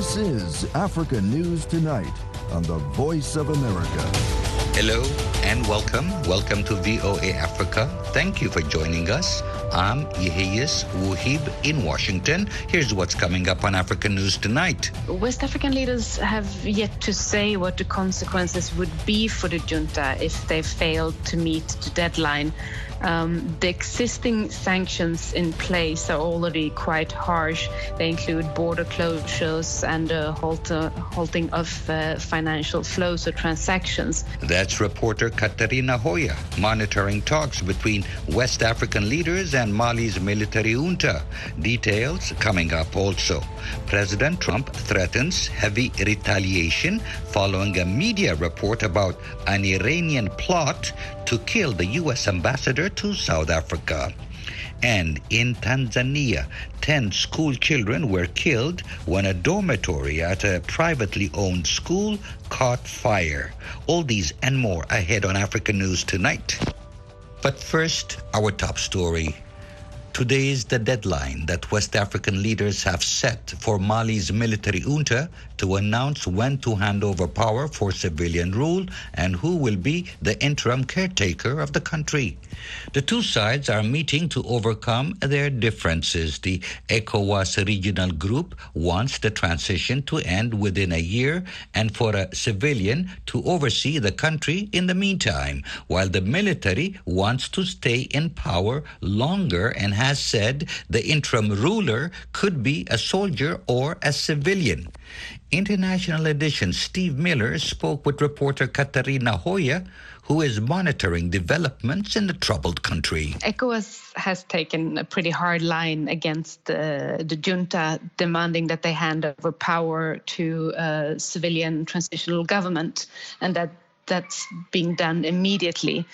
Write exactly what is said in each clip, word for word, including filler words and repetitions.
This is Africa News Tonight on the Voice of America. Hello and welcome. Welcome to V O A Africa. Thank you for joining us. I'm Yehiyas Wuhib in Washington. Here's what's coming up on Africa News Tonight. West African leaders have yet to say what the consequences would be for the junta if they failed to meet the deadline. Um, the existing sanctions in place are already quite harsh. They include border closures and uh, halt, uh, halting of uh, financial flows or transactions. That's reporter Katarina Hoya monitoring talks between West African leaders and Mali's military junta. Details coming up also. President Trump threatens heavy retaliation following a media report about an Iranian plot to kill the U S ambassador to South Africa. And in Tanzania, ten school children were killed when a dormitory at a privately owned school caught fire. All these and more ahead on Africa News Tonight. But first, our top story. Today is the deadline that West African leaders have set for Mali's military junta to announce when to hand over power for civilian rule and who will be the interim caretaker of the country. The two sides are meeting to overcome their differences. The ECOWAS regional group wants the transition to end within a year and for a civilian to oversee the country in the meantime, while the military wants to stay in power longer and has said the interim ruler could be a soldier or a civilian. International Edition Steve Miller spoke with reporter Katarina Hoya, who is monitoring developments in the troubled country. ECOWAS has taken a pretty hard line against uh, the junta, demanding that they hand over power to a civilian transitional government, and that that's being done immediately.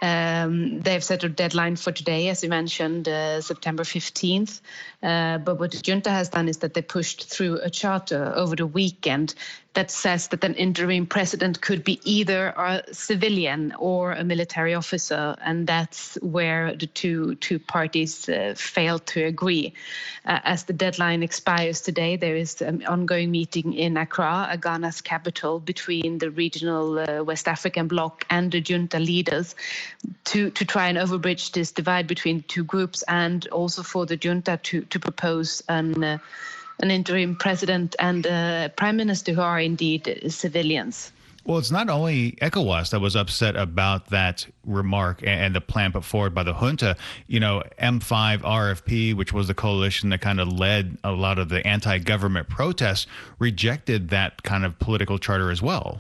Um, they've set a deadline for today, as you mentioned, uh, September fifteenth. Uh, but what the junta has done is that they pushed through a charter over the weekend that says that an interim president could be either a civilian or a military officer, and that's where the two two parties uh, failed to agree. Uh, as the deadline expires today, there is an ongoing meeting in Accra, Ghana's capital, between the regional uh, West African bloc and the junta leaders to, to try and overbridge this divide between the two groups, and also for the junta to, to propose an uh, an interim president and uh, prime minister who are indeed civilians. Well, it's not only ECOWAS that was upset about that remark and the plan put forward by the junta. You know, M five R F P, which was the coalition that kind of led a lot of the anti-government protests, rejected that kind of political charter as well.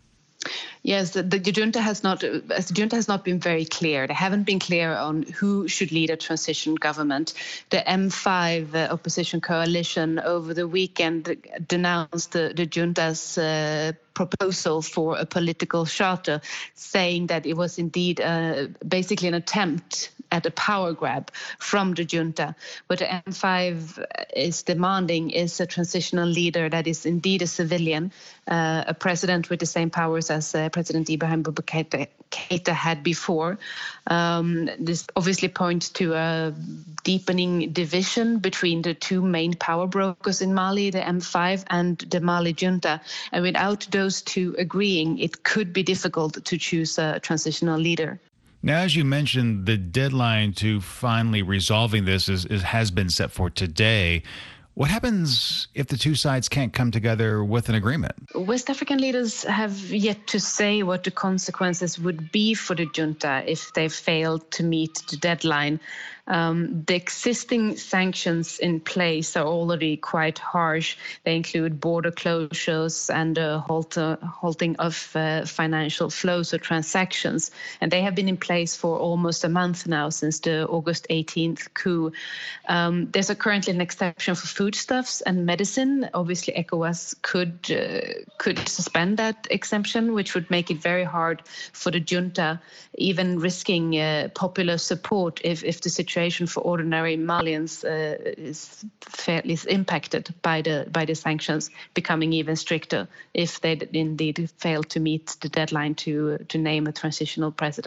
Yes, the, the junta has not, the junta has not been very clear. They haven't been clear on who should lead a transition government. The M five uh, opposition coalition over the weekend denounced the, the junta's uh, proposal for a political charter, saying that it was indeed uh, basically an attempt at a power grab from the junta. What the M five is demanding is a transitional leader that is indeed a civilian, uh, a president with the same powers as uh, President Ibrahim Boubacar Keita had before. Um, this obviously points to a deepening division between the two main power brokers in Mali, the M five and the Mali junta. And without those two agreeing, it could be difficult to choose a transitional leader. Now, as you mentioned, the deadline to finally resolving this is, is has been set for today. What happens if the two sides can't come together with an agreement? West African leaders have yet to say what the consequences would be for the junta if they failed to meet the deadline. Um, the existing sanctions in place are already quite harsh. They include border closures and uh, halt, uh, halting of uh, financial flows or transactions. And they have been in place for almost a month now, since the August eighteenth coup. Um, there's a currently an exception for foodstuffs and medicine. Obviously, ECOWAS could, uh, could suspend that exemption, which would make it very hard for the junta, even risking uh, popular support if, if the situation for ordinary Malians uh, is fairly impacted by the by the sanctions becoming even stricter if they indeed fail to meet the deadline to to name a transitional president.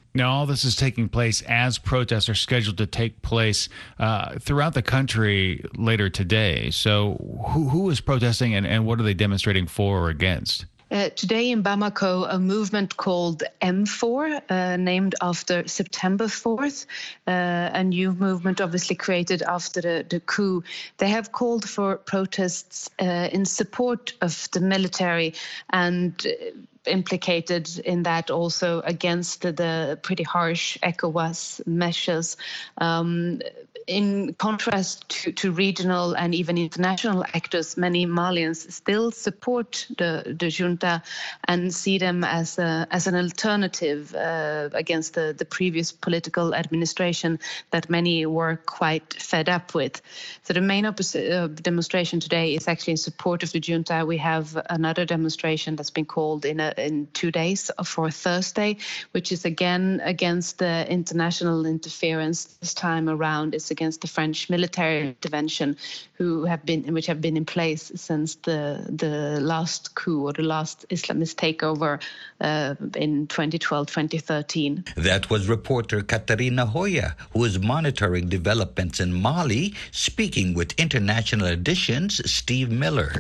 Now, all this is taking place as protests are scheduled to take place uh, throughout the country later today. So who, who is protesting and, and what are they demonstrating for or against? Uh, today in Bamako, a movement called M four, uh, named after September fourth, uh, a new movement obviously created after the, the coup. They have called for protests uh, in support of the military and uh, implicated in that also against the, the pretty harsh ECOWAS measures. Um, in contrast to, to regional and even international actors, many Malians still support the, the junta and see them as a, as an alternative uh, against the, the previous political administration that many were quite fed up with. So the main opposi- uh, demonstration today is actually in support of the junta. We have another demonstration that's been called in a, in two days for Thursday, which is again against the international interference. This time around, it's against the French military intervention, who have been which have been in place since the the last coup or the last Islamist takeover uh, in twenty twelve, twenty thirteen. That was reporter Catarina Hoya, who is monitoring developments in Mali, speaking with International Edition's Steve Miller.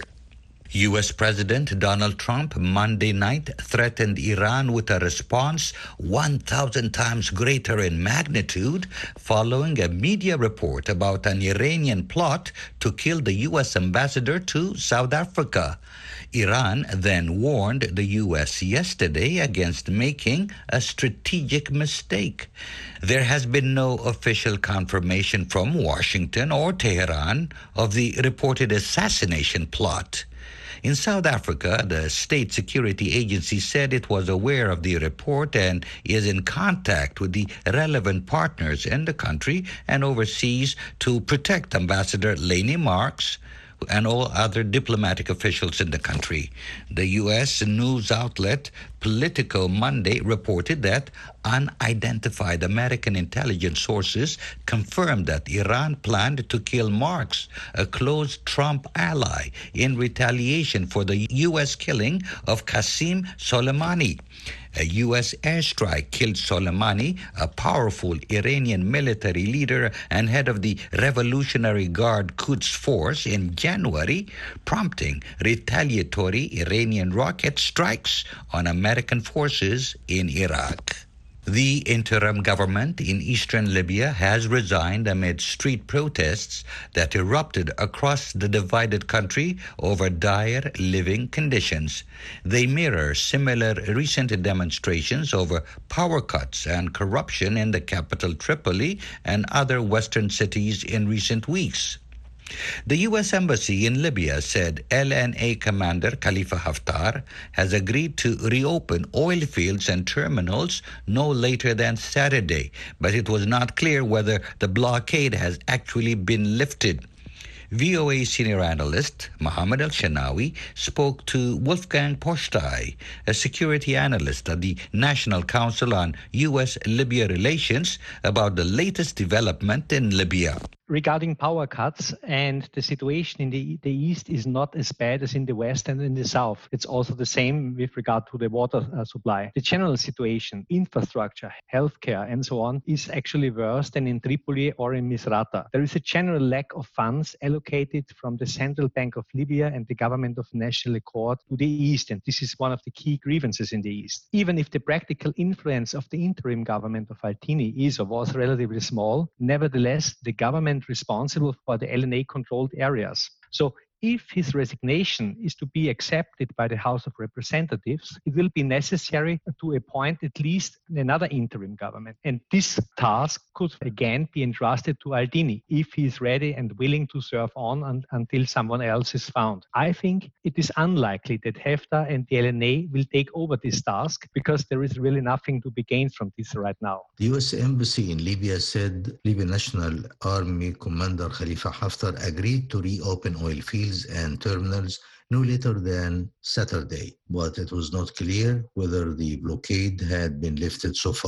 U S President Donald Trump Monday night threatened Iran with a response one thousand times greater in magnitude following a media report about an Iranian plot to kill the U S ambassador to South Africa. Iran then warned the U S yesterday against making a strategic mistake. There has been no official confirmation from Washington or Tehran of the reported assassination plot. In South Africa, the state security agency said it was aware of the report and is in contact with the relevant partners in the country and overseas to protect Ambassador Lainey Marks and all other diplomatic officials in the country. The U S news outlet Politico Monday reported that unidentified American intelligence sources confirmed that Iran planned to kill Marks, a close Trump ally, in retaliation for the U S killing of Qasem Soleimani. A U S airstrike killed Soleimani, a powerful Iranian military leader and head of the Revolutionary Guard Quds Force, in January, prompting retaliatory Iranian rocket strikes on American forces in Iraq. The interim government in eastern Libya has resigned amid street protests that erupted across the divided country over dire living conditions. They mirror similar recent demonstrations over power cuts and corruption in the capital Tripoli and other western cities in recent weeks. The U S Embassy in Libya said L N A commander Khalifa Haftar has agreed to reopen oil fields and terminals no later than Saturday, but it was not clear whether the blockade has actually been lifted. V O A senior analyst Mohammed Al-Shanawi spoke to Wolfgang Postai, a security analyst at the National Council on U S-Libya Relations, about the latest development in Libya. Regarding power cuts, and the situation in the, the east is not as bad as in the west and in the south. It's also the same with regard to the water uh, supply. The general situation, infrastructure, healthcare, and so on, is actually worse than in Tripoli or in Misrata. There is a general lack of funds allocated from the Central Bank of Libya and the Government of National Accord to the east, and this is one of the key grievances in the east. Even if the practical influence of the interim government of Altini is or was relatively small, nevertheless, the government responsible for the L N A-controlled areas. So if his resignation is to be accepted by the House of Representatives, it will be necessary to appoint at least another interim government. And this task could again be entrusted to Altini if he is ready and willing to serve on un- until someone else is found. I think it is unlikely that Haftar and the L N A will take over this task because there is really nothing to be gained from this right now. The U S Embassy in Libya said Libyan National Army Commander Khalifa Haftar agreed to reopen oil fields and terminals no later than Saturday, but it was not clear whether the blockade had been lifted so far.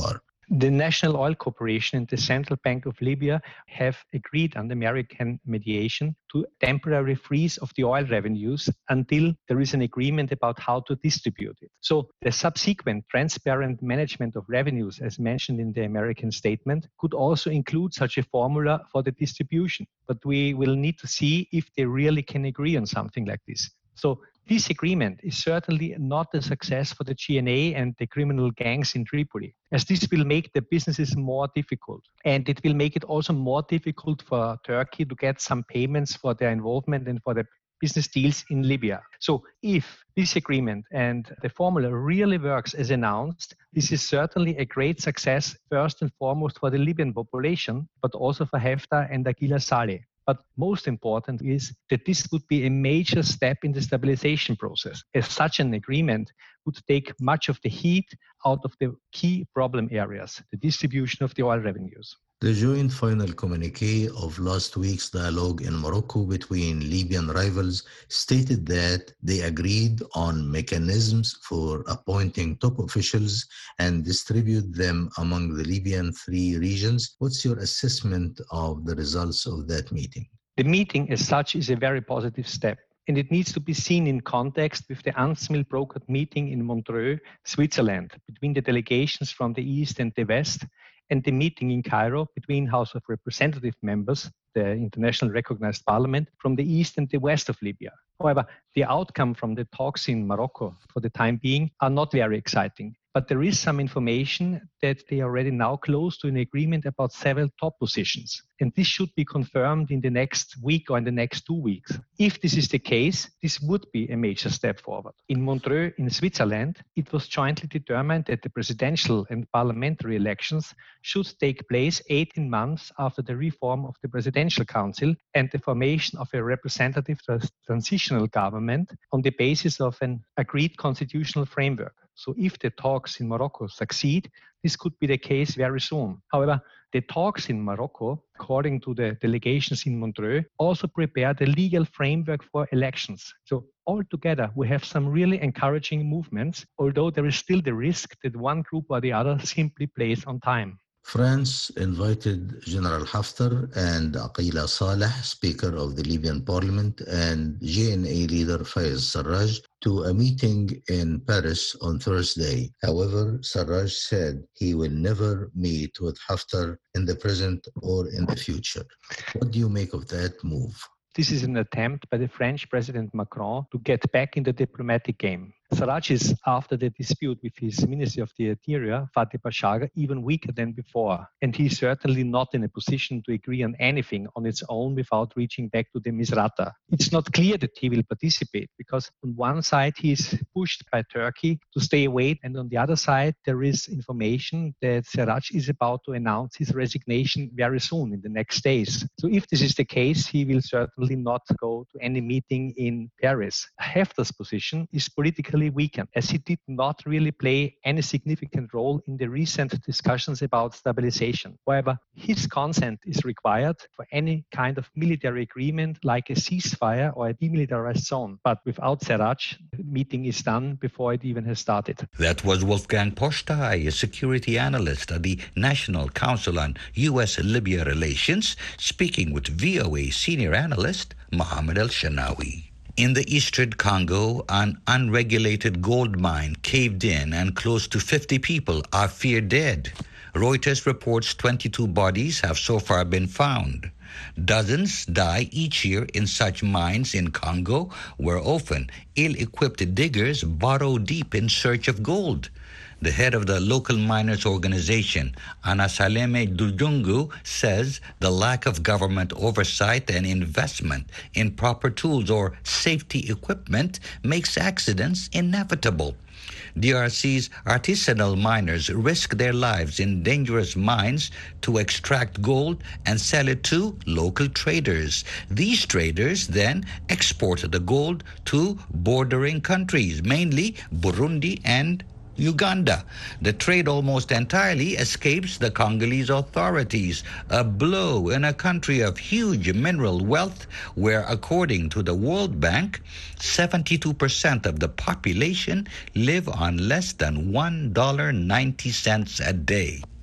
The National Oil Corporation and the Central Bank of Libya have agreed on the American mediation to temporary freeze of the oil revenues until there is an agreement about how to distribute it. So the subsequent transparent management of revenues, as mentioned in the American statement, could also include such a formula for the distribution. But we will need to see if they really can agree on something like this. So this agreement is certainly not a success for the G N A and the criminal gangs in Tripoli, as this will make the businesses more difficult. And it will make it also more difficult for Turkey to get some payments for their involvement and for the business deals in Libya. So if this agreement and the formula really works as announced, this is certainly a great success, first and foremost for the Libyan population, but also for Haftar and Aguila Saleh. But most important is that this would be a major step in the stabilization process, as such an agreement would take much of the heat out of the key problem areas, the distribution of the oil revenues. The joint final communiqué of last week's dialogue in Morocco between Libyan rivals stated that they agreed on mechanisms for appointing top officials and distribute them among the Libyan three regions. What's your assessment of the results of that meeting? The meeting as such is a very positive step, and it needs to be seen in context with the UNSMIL-brokered meeting in Montreux, Switzerland, between the delegations from the East and the West, and the meeting in Cairo between House of Representative members, the internationally recognized parliament, from the East and the West of Libya. However, the outcome from the talks in Morocco for the time being are not very exciting. But there is some information that they are already now close to an agreement about several top positions. And this should be confirmed in the next week or in the next two weeks. If this is the case, this would be a major step forward. In Montreux, in Switzerland, it was jointly determined that the presidential and parliamentary elections should take place eighteen months after the reform of the Presidential Council and the formation of a representative transitional government on the basis of an agreed constitutional framework. So if the talks in Morocco succeed, this could be the case very soon. However, the talks in Morocco, according to the delegations in Montreux, also prepare the legal framework for elections. So altogether, we have some really encouraging movements, although there is still the risk that one group or the other simply plays on time. France invited General Haftar and Aguila Saleh, Speaker of the Libyan Parliament, and J N A leader Fayez Sarraj to a meeting in Paris on Thursday. However, Sarraj said he will never meet with Haftar in the present or in the future. What do you make of that move? This is an attempt by the French President Macron to get back in the diplomatic game. Sarraj is, after the dispute with his Ministry of the Interior, Fatih Bashagha, even weaker than before. And he's certainly not in a position to agree on anything on its own without reaching back to the Misrata. It's not clear that he will participate because on one side he is pushed by Turkey to stay away, and on the other side there is information that Sarraj is about to announce his resignation very soon in the next days. So if this is the case, he will certainly not go to any meeting in Paris. Haftar's position is politically weakened, as he did not really play any significant role in the recent discussions about stabilization. However, his consent is required for any kind of military agreement like a ceasefire or a demilitarized zone. But without Sarraj, the meeting is done before it even has started. That was Wolfgang Postai, a security analyst at the National Council on U S-Libya Relations, speaking with V O A senior analyst Mohammed El-Shanawi. In the eastern Congo, an unregulated gold mine caved in and close to fifty people are feared dead. Reuters reports twenty-two bodies have so far been found. Dozens die each year in such mines in Congo, where often ill-equipped diggers burrow deep in search of gold. The head of the local miners' organization, Anasaleme Dudungu, says the lack of government oversight and investment in proper tools or safety equipment makes accidents inevitable. D R C's artisanal miners risk their lives in dangerous mines to extract gold and sell it to local traders. These traders then export the gold to bordering countries, mainly Burundi and Uganda. The trade almost entirely escapes the Congolese authorities, a blow in a country of huge mineral wealth where, according to the World Bank, seventy-two percent of the population live on less than one dollar and ninety cents a day.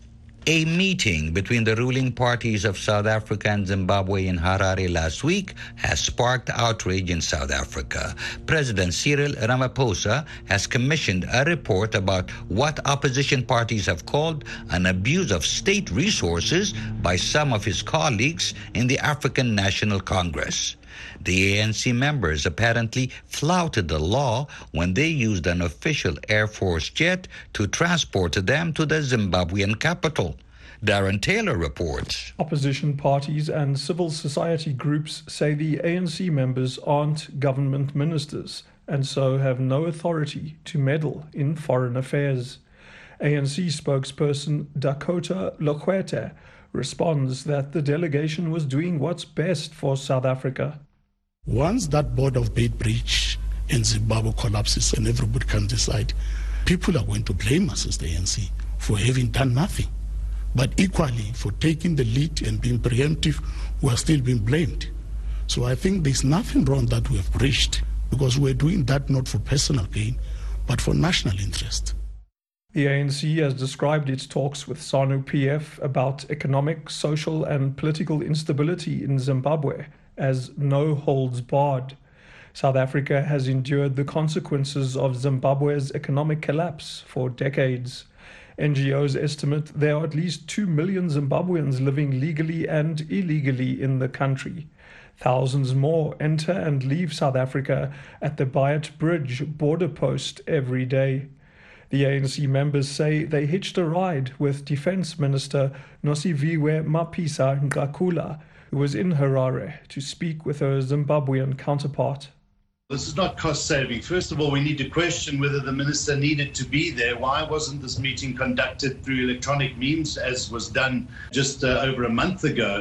A meeting between the ruling parties of South Africa and Zimbabwe in Harare last week has sparked outrage in South Africa. President Cyril Ramaphosa has commissioned a report about what opposition parties have called an abuse of state resources by some of his colleagues in the African National Congress. The A N C members apparently flouted the law when they used an official Air Force jet to transport them to the Zimbabwean capital. Darren Taylor reports. Opposition parties and civil society groups say the A N C members aren't government ministers and so have no authority to meddle in foreign affairs. A N C spokesperson Dakota Lokwete responds that the delegation was doing what's best for South Africa. Once that board of bait breach in Zimbabwe collapses and everybody can decide, people are going to blame us as the A N C for having done nothing. But equally, for taking the lead and being preemptive, we are still being blamed. So I think there's nothing wrong that we have breached, because we're doing that not for personal gain, but for national interest. The A N C has described its talks with ZANU P F about economic, social and political instability in Zimbabwe as no holds barred. South Africa has endured the consequences of Zimbabwe's economic collapse for decades. N G Os estimate there are at least two million Zimbabweans living legally and illegally in the country. Thousands more enter and leave South Africa at the Bayat Bridge border post every day. The A N C members say they hitched a ride with Defense Minister Nosiviwe Mapisa Nqakula, who was in Harare to speak with her Zimbabwean counterpart. This is not cost saving. First of all, we need to question whether the minister needed to be there. Why wasn't this meeting conducted through electronic means, as was done just uh, over a month ago?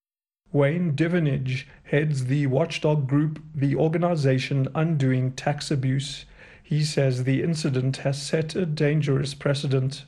Wayne Divenage heads the watchdog group, the organization Undoing Tax Abuse. He says the incident has set a dangerous precedent.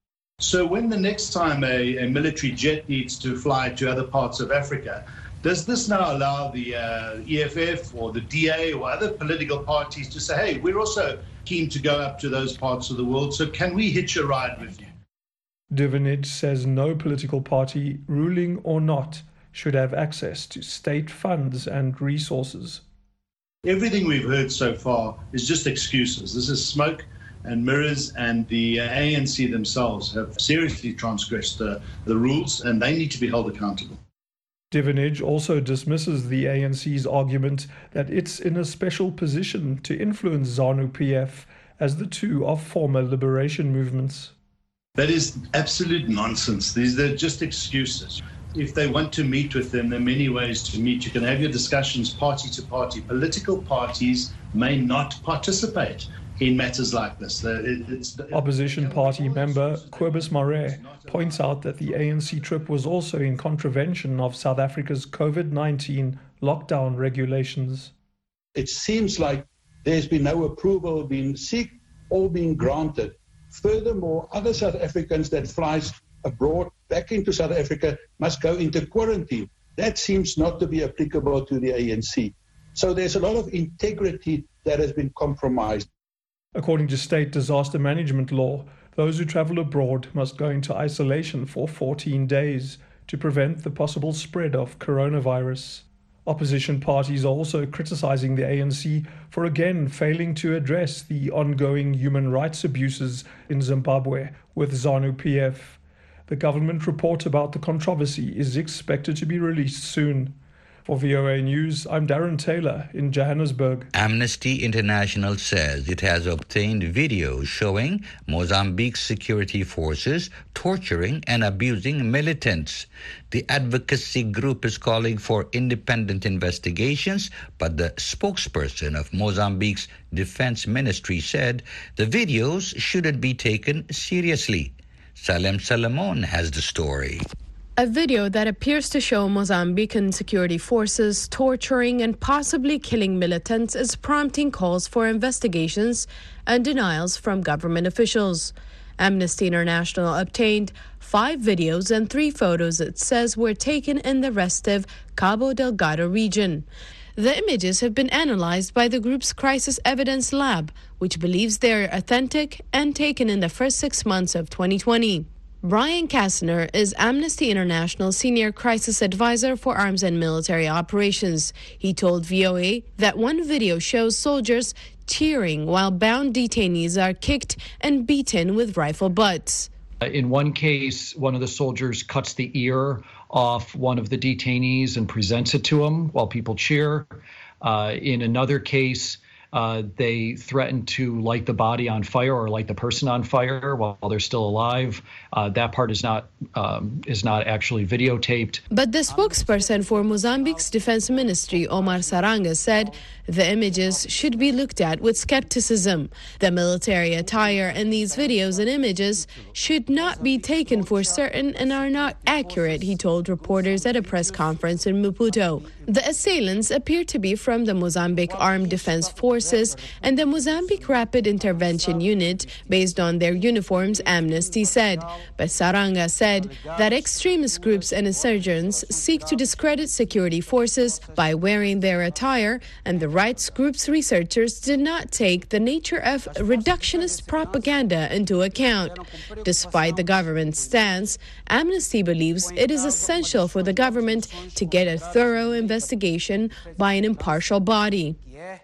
So when the next time a, a military jet needs to fly to other parts of Africa, does this now allow the uh, E F F or the D A or other political parties to say, hey, we're also keen to go up to those parts of the world, so can we hitch a ride with you? Divenage says no political party, ruling or not, should have access to state funds and resources. Everything we've heard so far is just excuses. This is smoke and mirrors, and the uh, A N C themselves have seriously transgressed uh, the rules, and they need to be held accountable. Divenage also dismisses the A N C's argument that it's in a special position to influence ZANU P F, as the two are former liberation movements. That is absolute nonsense. These are just excuses. If they want to meet with them, there are many ways to meet. You can have your discussions party to party. Political parties may not participate in matters like this. It's, Opposition party member Cobus Mare points out that the A N C trip was also in contravention of South Africa's COVID nineteen lockdown regulations. It seems like there's been no approval being sought or being granted. Furthermore, other South Africans that flies abroad back into South Africa must go into quarantine. That seems not to be applicable to the A N C. So there's a lot of integrity that has been compromised. According to state disaster management law, those who travel abroad must go into isolation for fourteen days to prevent the possible spread of coronavirus. Opposition parties are also criticizing the A N C for again failing to address the ongoing human rights abuses in Zimbabwe with ZANU P F. The government report about the controversy is expected to be released soon. For V O A News, I'm Darren Taylor in Johannesburg. Amnesty International says it has obtained videos showing Mozambique's security forces torturing and abusing militants. The advocacy group is calling for independent investigations, but the spokesperson of Mozambique's defense ministry said the videos shouldn't be taken seriously. Salem Salamon has the story. A video that appears to show Mozambican security forces torturing and possibly killing militants is prompting calls for investigations and denials from government officials. Amnesty International obtained five videos and three photos it says were taken in the restive Cabo Delgado region. The images have been analyzed by the group's Crisis Evidence Lab, which believes they are authentic and taken in the first six months of twenty twenty. Brian Kastner is Amnesty International Senior Crisis Advisor for Arms and Military Operations. He told V O A that one video shows soldiers cheering while bound detainees are kicked and beaten with rifle butts. In one case, one of the soldiers cuts the ear off one of the detainees and presents it to him while people cheer. Uh, in another case, Uh, they threaten to light the body on fire or light the person on fire while they're still alive. Uh, that part is not um, is not actually videotaped. But the spokesperson for Mozambique's defense ministry, Omar Saranga, said the images should be looked at with skepticism. The military attire in these videos and images should not be taken for certain and are not accurate, he told reporters at a press conference in Maputo. The assailants appear to be from the Mozambique Armed Defense Forces and the Mozambique Rapid Intervention Unit, based on their uniforms, Amnesty said. But Saranga said that extremist groups and insurgents seek to discredit security forces by wearing their attire, and the rights group's researchers did not take the nature of reductionist propaganda into account. Despite the government's stance, Amnesty believes it is essential for the government to get a thorough investigation by an impartial body.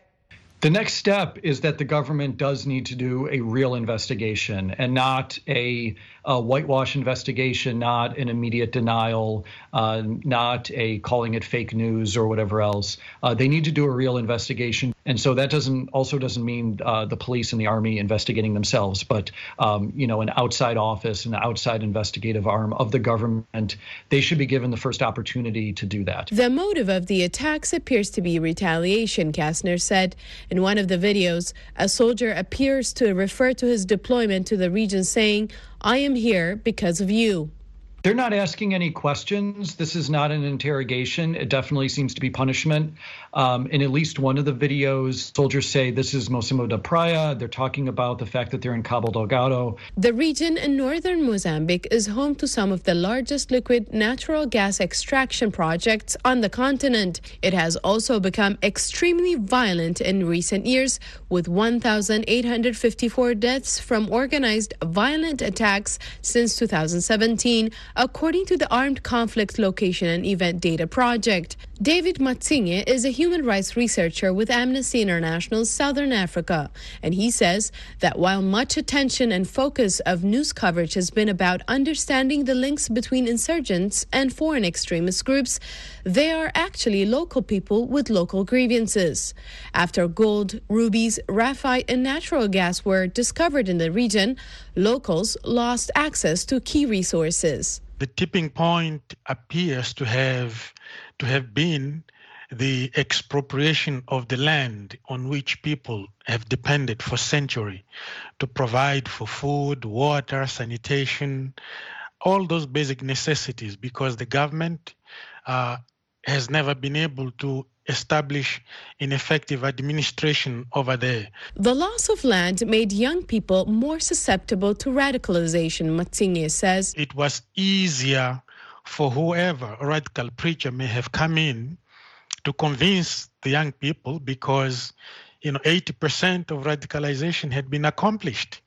The next step is that the government does need to do a real investigation and not a, a whitewash investigation, not an immediate denial, uh, not a calling it fake news or whatever else. Uh, they need to do a real investigation. And so that doesn't also doesn't mean uh, the police and the army investigating themselves, but, um, you know, an outside office, an outside investigative arm of the government. They should be given the first opportunity to do that. The motive of the attacks appears to be retaliation, Kastner said. In one of the videos, a soldier appears to refer to his deployment to the region, saying, "I am here because of you." They're not asking any questions. This is not an interrogation. It definitely seems to be punishment. Um, in at least one of the videos, soldiers say this is Mocimboa da Praia. They're talking about the fact that they're in Cabo Delgado. The region in northern Mozambique is home to some of the largest liquid natural gas extraction projects on the continent. It has also become extremely violent in recent years, with one thousand eight hundred fifty-four deaths from organized violent attacks since two thousand seventeen, according to the Armed Conflict Location and Event Data Project. David Matsinge is a human rights researcher with Amnesty International Southern Africa, and he says that while much attention and focus of news coverage has been about understanding the links between insurgents and foreign extremist groups, they are actually local people with local grievances. After gold, rubies, graphite, and natural gas were discovered in the region, locals lost access to key resources. The tipping point appears to have to have been the expropriation of the land on which people have depended for centuries to provide for food, water, sanitation, all those basic necessities, because the government uh, has never been able to establish an effective administration over there. The loss of land made young people more susceptible to radicalization, Matsinge says. It was easier for whoever radical preacher may have come in to convince the young people, because, you know, eighty percent of radicalization had been accomplished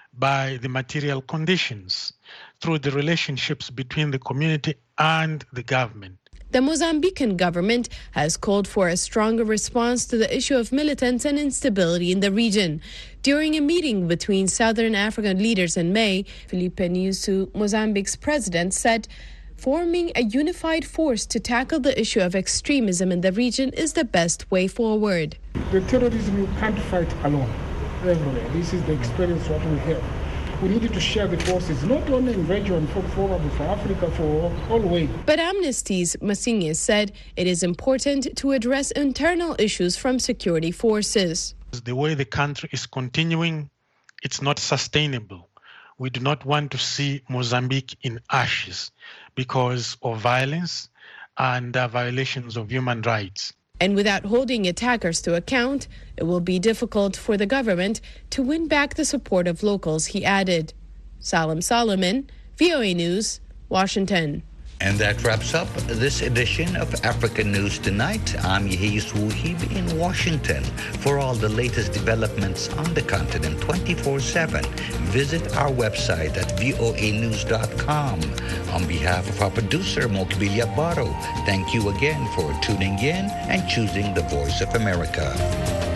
by the material conditions through the relationships between the community and the government. The Mozambican government has called for a stronger response to the issue of militants and instability in the region. During a meeting between Southern African leaders in May, Filipe Nyusi, Mozambique's president, said forming a unified force to tackle the issue of extremism in the region is the best way forward. The terrorism you can't fight alone everywhere. This is the experience what we have. We needed to share the forces, not only in region, for, for, for Africa, for all way. But Amnesty's Matsinge said it is important to address internal issues from security forces. The way the country is continuing, it's not sustainable. We do not want to see Mozambique in ashes because of violence and uh, violations of human rights. And without holding attackers to account, it will be difficult for the government to win back the support of locals, he added. Salam Solomon, V O A News, Washington. And that wraps up this edition of African News Tonight. I'm Yehis Wuhib in Washington. For all the latest developments on the continent twenty-four seven, visit our website at voa news dot com. On behalf of our producer, Mokbilia Baro, thank you again for tuning in and choosing the Voice of America.